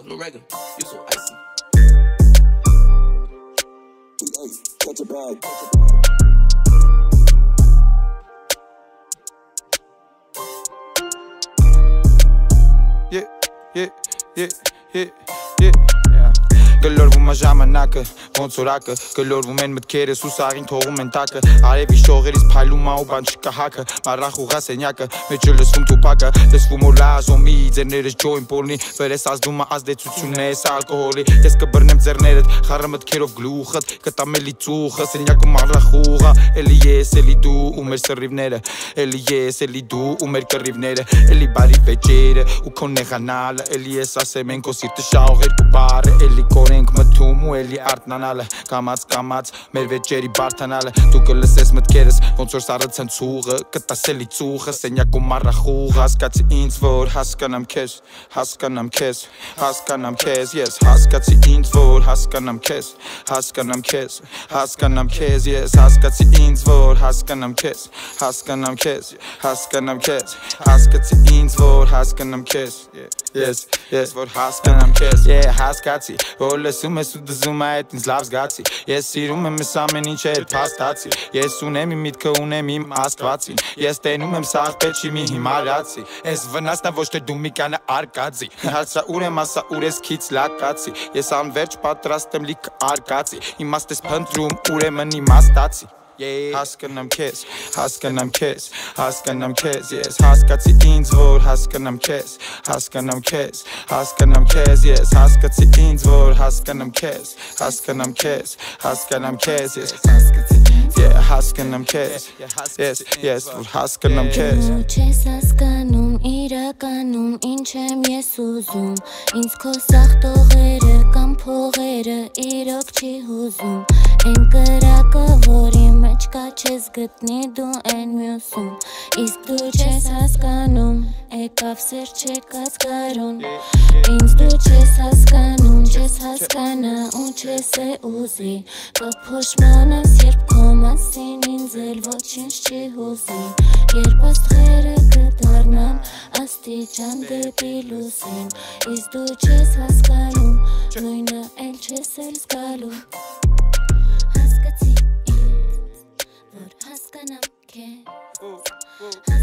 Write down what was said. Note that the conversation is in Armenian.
no regular. You so icy. Catch a bag. Գլոր վումա ժամանակը, ոնց որակը Գլոր վում են մտքերը, սուսաղին թողում են տակը Արևի շողերից պայլում ու բան չկա հակը Մարախ ուղա սենյակը, մեջը լսվում տուպակը Լսվում որ լազոմի, ձերներս ջոյն պոլնի Վերես ազդում ազդեցությունն ես ալկոհոլի Ես կբրնեմ ձերներդ, խառը մտքերով գլուխըտ Կտամ էլի ծուխը, սենյակում առախ ուղա Էլի ես, էլի դու ու մեր սրիվները Էլի ես, էլի դու ու մեր կռիվները Էլի բարի վեճերը ու քո նեղանալը Էլի ես ասեմ են քո սիրտը շաղող երկու բարը Էլի կորենք մթում ու էլի արտնանալը Կամած մեր վեճերի բարդանալը Դու կլսես մտքերս ոնց որ սառցան ցուղը Կտաս էլի ծուխը սենյակում առախուղ Հասկացի ինձ որ հասկանամ քեզ Ես հասկացի ինձ որ հասկանամ քեզ Ես հասկացի ինձ որ հասկանամ քեզ Հասկացի ինձ որ հասկանամ քեզ Ես որ հասկանամ քեզ Հասկացի որ լսում ես ու դզում այդ ինձ լավ զգացի Ես սիրում եմ ես ամեն ինչ էլ փաստացի Ես ունեմ իմ միտքը ունեմ իմ աստվածին Ես տենում եմ սաղ պեչի մի հիմարացի Ես վնասն ոչ թե դու մի կանա արկածի Հարցա ուր եմ ասա ուր ես քիչ լակացի Ես անվերջ պատրաստ եմ լիք արկածի Իմաստ ես փնտրում ուրեմն իմաստացի Հասկանամ քեզ Ես հասկացի ինձ որ հասկանամ քեզ Ես հասկացի ինձ որ հասկանամ քեզ Ես հասկանամ քեզ Ես որ հասկանամ քեզ Չես հասկանում իրականում ինչ եմ ես ուզում Ինձ քո սաղտողերը կամ փողերը իրոք չի հուզում Են կրակը որի մեջ կա չես գտնի դու են մյուսում Իսկ դու չես հասկանում եկավ սեր չեկած կարուն Ինձ դու չես հասկանում չես հասկանա ու չես է ուզի Կփոշմանաս երբ քո մասին ինձ էլ ոչինչ չի հուզի Երբ աստղերը կդառնան աստիճան դեպի լուսին Իսկ դու չես հասկանում նույնը էլ չես էլ զգալու Հասկացի ինձ որ հասկանամ քեզ